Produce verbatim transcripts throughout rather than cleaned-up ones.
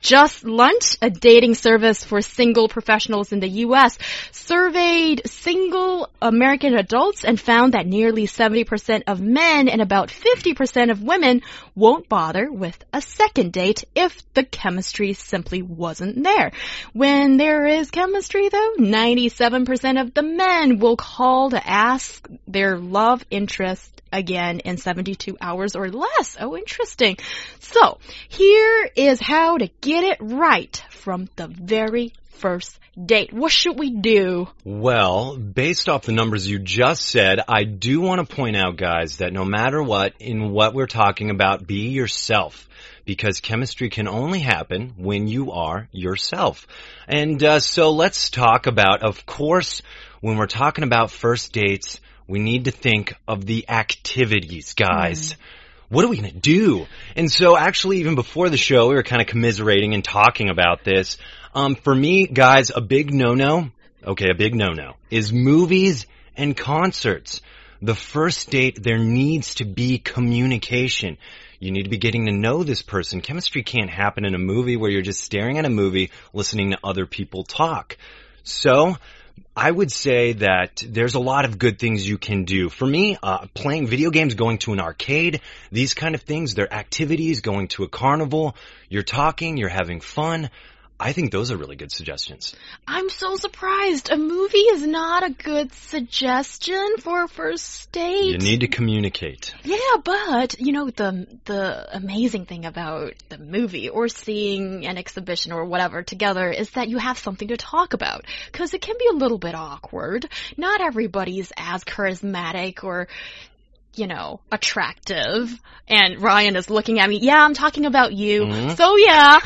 Just Lunch, a dating service for single professionals in the U S, surveyed single American adults and found that nearly seventy percent of men and about fifty percent of women won't bother with a second date if the chemistry simply wasn't there. When there is chemistry, though, ninety-seven percent of the men will call to ask their love interest again in seventy-two hours or less. Oh, interesting. So, here is how to get it right from the very first date. What should we do? Well, based off the numbers you just said, I do want to point out, guys, that no matter what, in what we're talking about, be yourself. Because chemistry can only happen when you are yourself. And uh, so let's talk about, of course, when we're talking about first dates, we need to think of the activities, guys. Mm. What are we going to do? And so actually, even before the show, we were kind of commiserating and talking about this. Um, for me, guys, a big no-no, okay, a big no-no, is movies and concerts. The first date, there needs to be communication. You need to be getting to know this person. Chemistry can't happen in a movie where you're just staring at a movie, listening to other people talk. So, I would say that there's a lot of good things you can do. For me, uh, playing video games, going to an arcade, these kind of things, they're activities, going to a carnival, you're talking, you're having fun. I think those are really good suggestions. I'm so surprised. A movie is not a good suggestion for a first date. You need to communicate. Yeah, but, you know, the the amazing thing about the movie or seeing an exhibition or whatever together is that you have something to talk about. Because it can be a little bit awkward. Not everybody's as charismatic or, you know, attractive. And Ryan is looking at me. Yeah, I'm talking about you. Mm-hmm. So, yeah.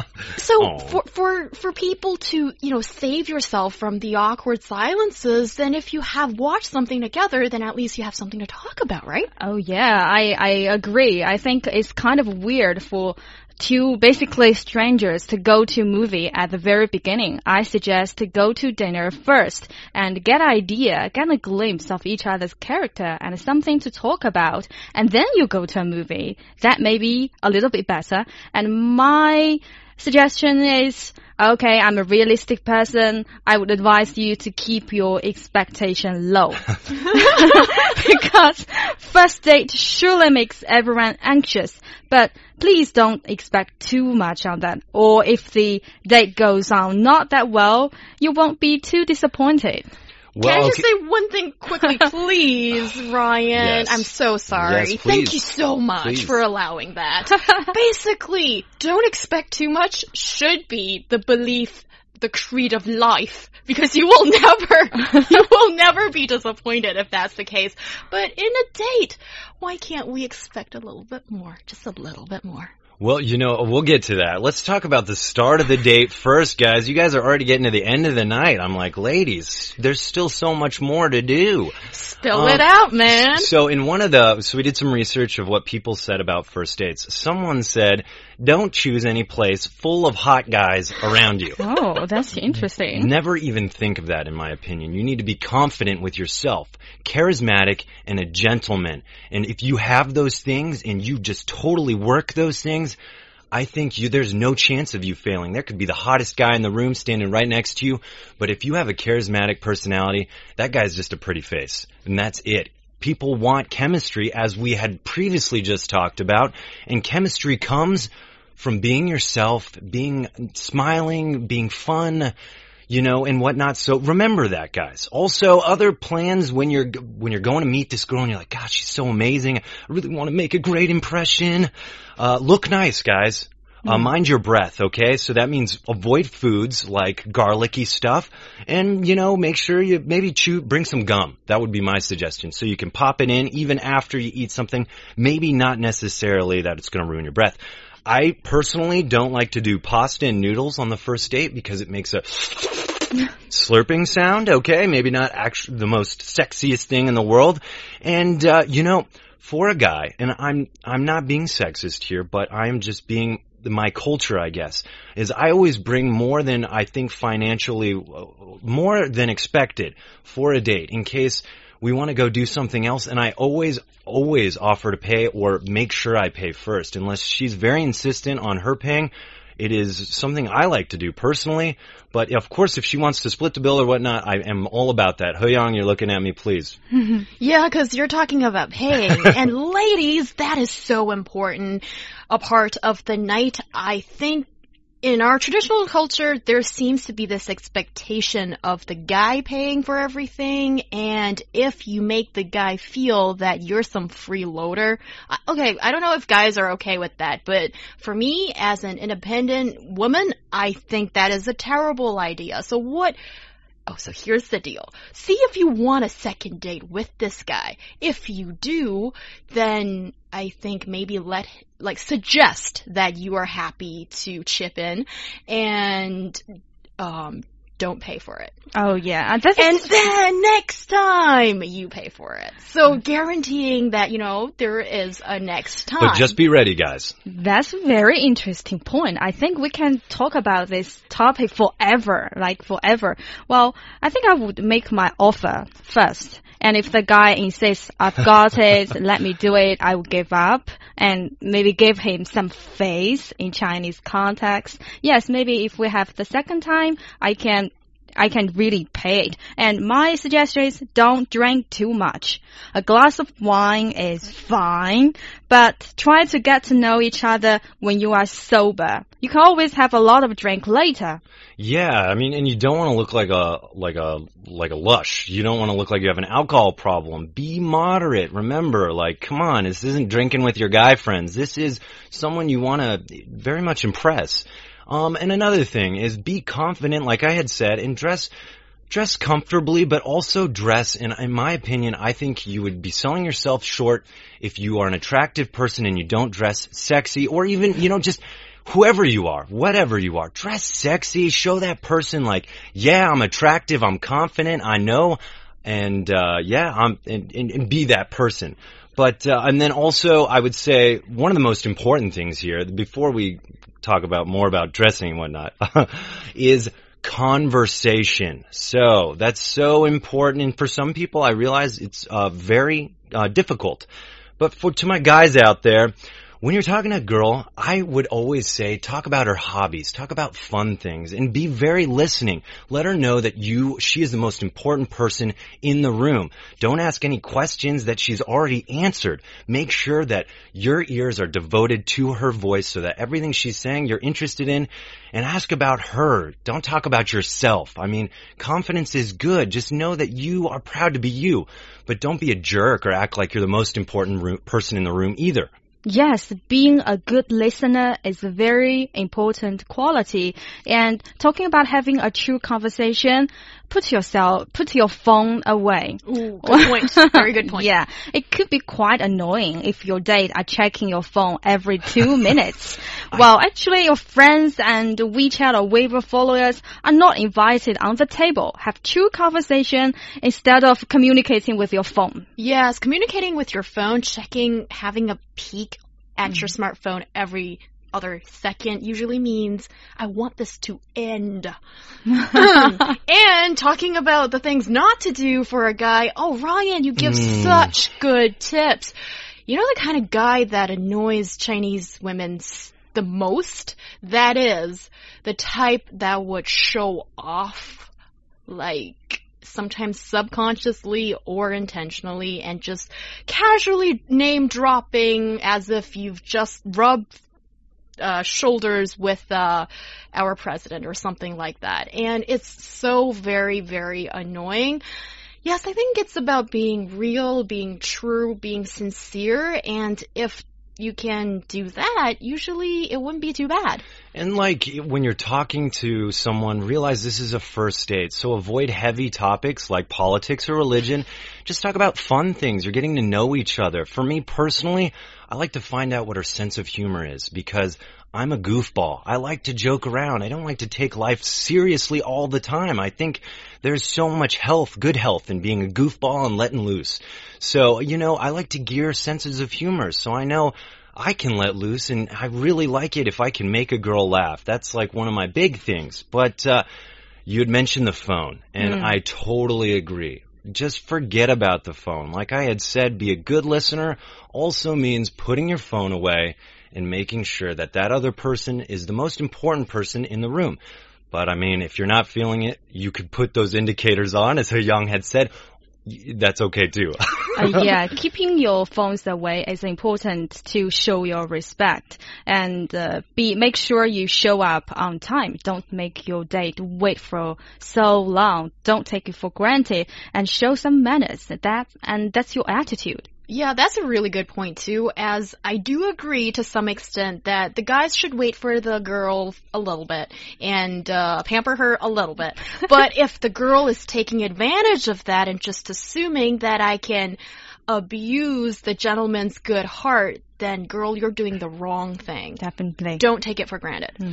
So, for, for, for people to, you know, save yourself from the awkward silences, then if you have watched something together, then at least you have something to talk about, right? Oh, yeah, I, I agree. I think it's kind of weird for two basically strangers to go to a movie at the very beginning. I suggest to go to dinner first and get an idea, get a glimpse of each other's character and something to talk about. And then you go to a movie. That may be a little bit better. And my suggestion is, okay, I'm a realistic person. I would advise you to keep your expectation low. Because first date surely makes everyone anxious. But please don't expect too much on that. Or if the date goes on not that well, you won't be too disappointed. Well, Can I just okay. say one thing quickly, please, Ryan? Yes. I'm so sorry. Yes, Thank you so much please. for allowing that. Basically, don't expect too much should be the belief, the creed of life, because you will never, you will never be disappointed if that's the case. But in a date, why can't we expect a little bit more? Just a little bit more. Well, you know, we'll get to that. Let's talk about the start of the date first, guys. You guys are already getting to the end of the night. I'm like, ladies, there's still so much more to do. Spill um, it out, man. So in one of the, so we did some research of what people said about first dates. Someone said, don't choose any place full of hot guys around you. Oh, that's interesting. Never even think of that, in my opinion. You need to be confident with yourself, charismatic, and a gentleman. And if you have those things and you just totally work those things, I think you, there's no chance of you failing. There could be the hottest guy in the room standing right next to you, but if you have a charismatic personality, that guy's just a pretty face, and that's it. People want chemistry, as we had previously just talked about, and chemistry comes from being yourself, being smiling, being fun, you know, and whatnot. So remember that, guys. Also, other plans when you're when you're going to meet this girl and you're like, gosh, she's so amazing. I really want to make a great impression. Uh, look nice, guys. Uh, mind your breath, okay? So that means avoid foods like garlicky stuff, and, you know, make sure you maybe chew, bring some gum. That would be my suggestion. So you can pop it in even after you eat something. Maybe not necessarily that it's going to ruin your breath. I personally don't like to do pasta and noodles on the first date because it makes a slurping sound, okay? Maybe not actually the most sexiest thing in the world. And, uh, you know, for a guy, and I'm, I'm not being sexist here, but I'm just being my culture, I guess, is I always bring more than I think financially, more than expected for a date in case we want to go do something else. And I always, always offer to pay or make sure I pay first. Unless she's very insistent on her paying, It is something I like to do personally. But of course, if she wants to split the bill or whatnot, I am all about that. He-young, you're looking at me, please. Yeah, because you're talking about paying. And ladies, that is so important. A part of the night, I think. In our traditional culture, there seems to be this expectation of the guy paying for everything, and if you make the guy feel that you're some freeloader, okay, I don't know if guys are okay with that, but for me, as an independent woman, I think that is a terrible idea. So what... Oh, so here's the deal. See if you want a second date with this guy. If you do, then I think maybe let, like, suggest that you are happy to chip in and, um, don't pay for it. Oh, yeah. That's and then next time you pay for it. So guaranteeing that, you know, there is a next time. But just be ready, guys. That's a very interesting point. I think we can talk about this topic forever, like forever. Well, I think I would make my offer first. And if the guy insists, I've got it, let me do it, I will give up and maybe give him some face in Chinese context. Yes, maybe if we have the second time, I can I can really pay it. And my suggestion is don't drink too much. A glass of wine is fine, but try to get to know each other when you are sober. You can always have a lot of drink later. Yeah, I mean, and you don't want to look like a like a like a lush. You don't want to look like you have an alcohol problem. Be moderate. Remember, like, come on, this isn't drinking with your guy friends. This is someone you want to very much impress. Um, and another thing is be confident, like I had said, and dress dress comfortably, but also dress, and in my opinion, I think you would be selling yourself short if you are an attractive person and you don't dress sexy, or even, you know, just whoever you are, whatever you are, dress sexy, show that person like, yeah, I'm attractive, I'm confident, I know, and, uh, yeah, I'm, and, and, and be that person. But, uh, and then also, I would say, one of the most important things here, before we talk about more about dressing and whatnot, is conversation. So, that's so important, and for some people, I realize it's, uh, very, uh, difficult. But for, to my guys out there, when you're talking to a girl, I would always say talk about her hobbies, talk about fun things, and be very listening. Let her know that you, she is the most important person in the room. Don't ask any questions that she's already answered. Make sure that your ears are devoted to her voice so that everything she's saying you're interested in, and ask about her. Don't talk about yourself. I mean, confidence is good. Just know that you are proud to be you, but don't be a jerk or act like you're the most important room, person in the room either. Yes, being a good listener is a very important quality. And talking about having a true conversation, put yourself, put your phone away. Ooh, good point. Very good point. Yeah, it could be quite annoying if your date are checking your phone every two minutes. Well, actually, your friends and WeChat or Weibo followers are not invited on the table. Have true conversation instead of communicating with your phone. Yes, communicating with your phone, checking, having a peek at your smartphone every other second usually means I want this to end. And talking about the things not to do for a guy. Oh, Ryan, you give mm. such good tips. You know the kind of guy that annoys Chinese women the most? That is the type that would show off, like, sometimes subconsciously or intentionally, and just casually name dropping as if you've just rubbed uh, shoulders with uh, our president or something like that. And it's so very, very annoying. Yes, I think it's about being real, being true, being sincere, and if you can do that, usually it wouldn't be too bad. And like when you're talking to someone, realize this is a first date. So avoid heavy topics like politics or religion. Just talk about fun things. You're getting to know each other. For me personally, I like to find out what her sense of humor is because I'm a goofball. I like to joke around. I don't like to take life seriously all the time. I think there's so much health, good health in being a goofball and letting loose. So, you know, I like to gear senses of humor. So I know I can let loose, and I really like it if I can make a girl laugh. That's like one of my big things. But uh, you had mentioned the phone, and mm. I totally agree. Just forget about the phone. Like I had said, be a good listener also means putting your phone away and making sure that that other person is the most important person in the room. But I mean, if you're not feeling it, you could put those indicators on, as Young had said. That's okay too. uh, yeah, keeping your phones away is important to show your respect, and uh, be make sure you show up on time. Don't make your date wait for so long. Don't take it for granted, and show some manners. That and that's your attitude. Yeah, that's a really good point, too, as I do agree to some extent that the guys should wait for the girl a little bit and uh, pamper her a little bit. But if the girl is taking advantage of that and just assuming that I can abuse the gentleman's good heart, then, girl, you're doing the wrong thing. Definitely. Don't take it for granted. Mm.